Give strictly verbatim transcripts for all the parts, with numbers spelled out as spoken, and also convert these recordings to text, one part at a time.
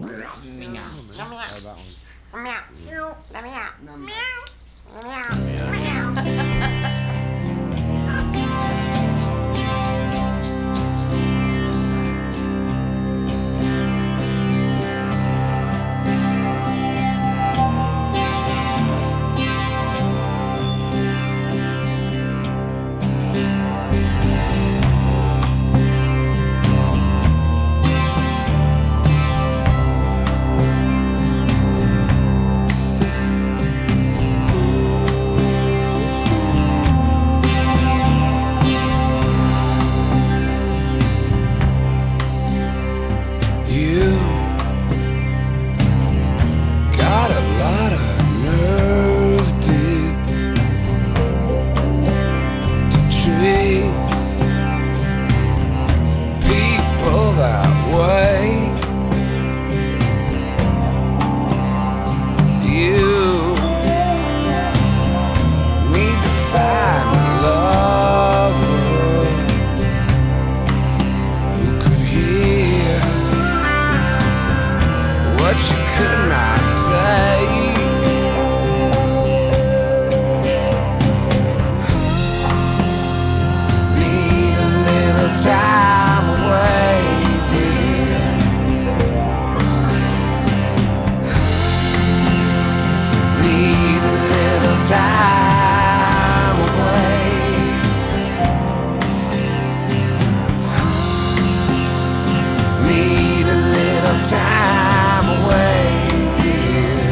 Meow. Meow. Meow. Oh, that one. Meow. Yeah. Meow. Meow. Nom, nom. Meow. Yeah. Meow. You got a lot of nerve, dear, to treat people that way. You need to find a lover who could hear what you could not say. Need a little time away, dear. Need a little time away. Need a little time away, dear.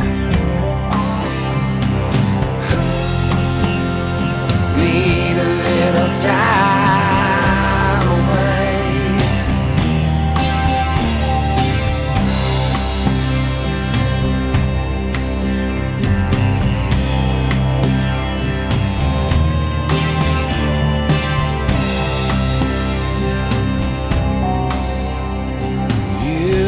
Need a little time away. You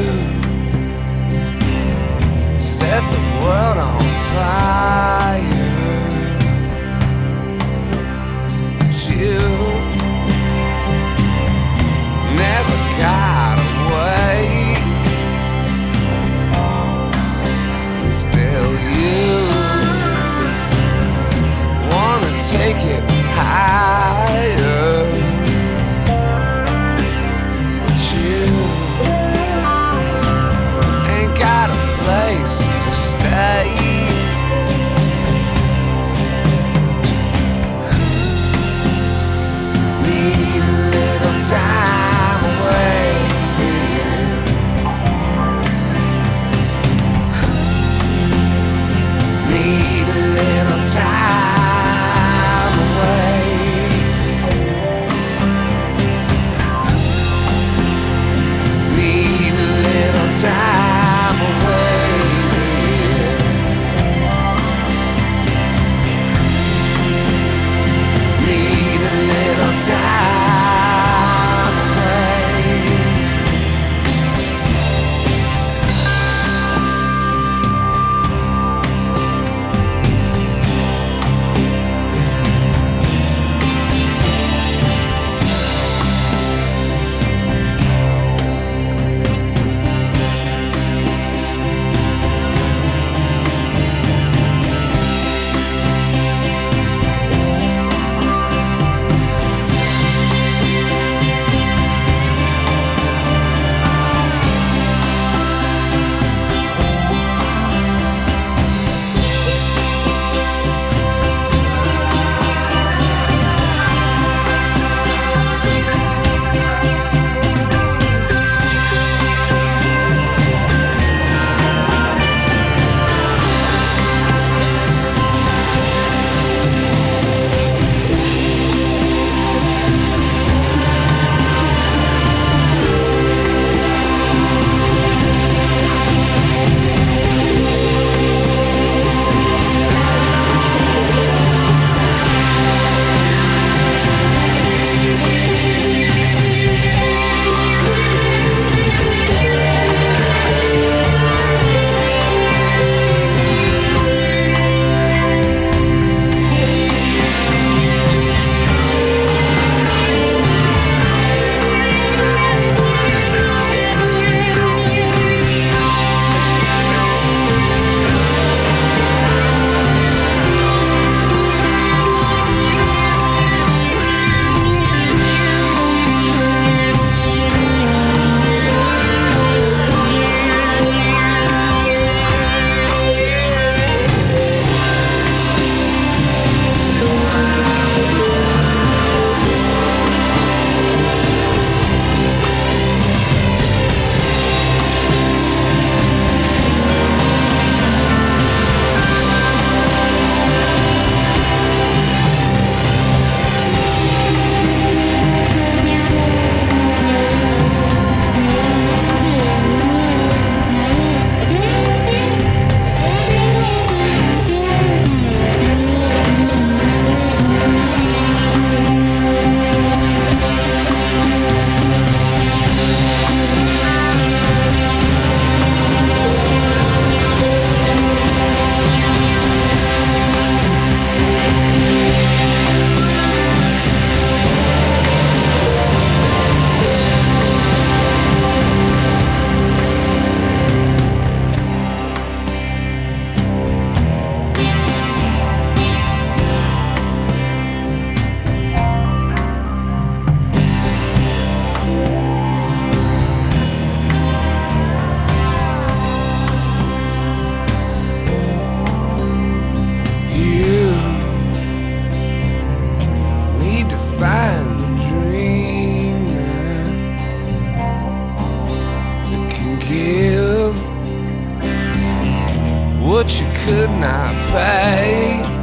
set the world on fire, but you never got away. Still you wanna take it higher, but you ain't got a place to stay. what you could not pay.